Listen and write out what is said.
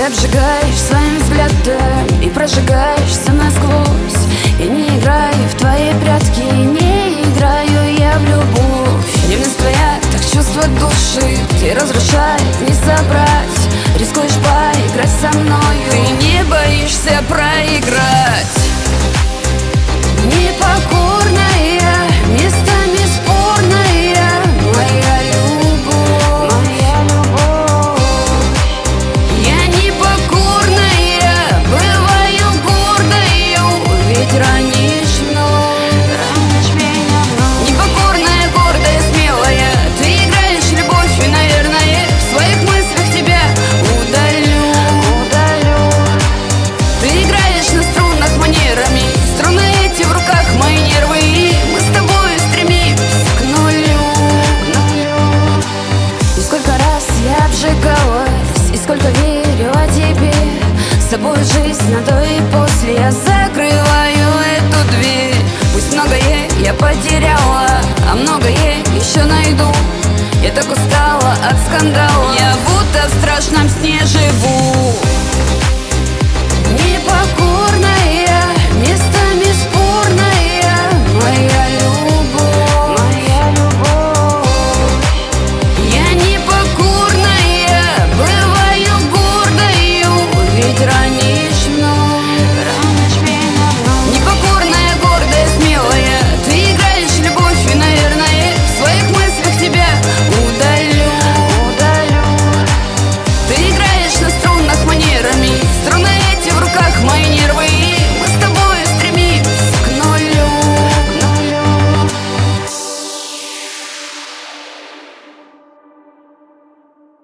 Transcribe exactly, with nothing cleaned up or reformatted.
Ты обжигаешь своим взглядом и прожигаешься насквозь. Я не играю в твои прятки, не играю я в любовь. Ревность твоя, так чувство души, ты разрушает, не собрать. Рискуешь поиграть со мною, ты не боишься проиграть.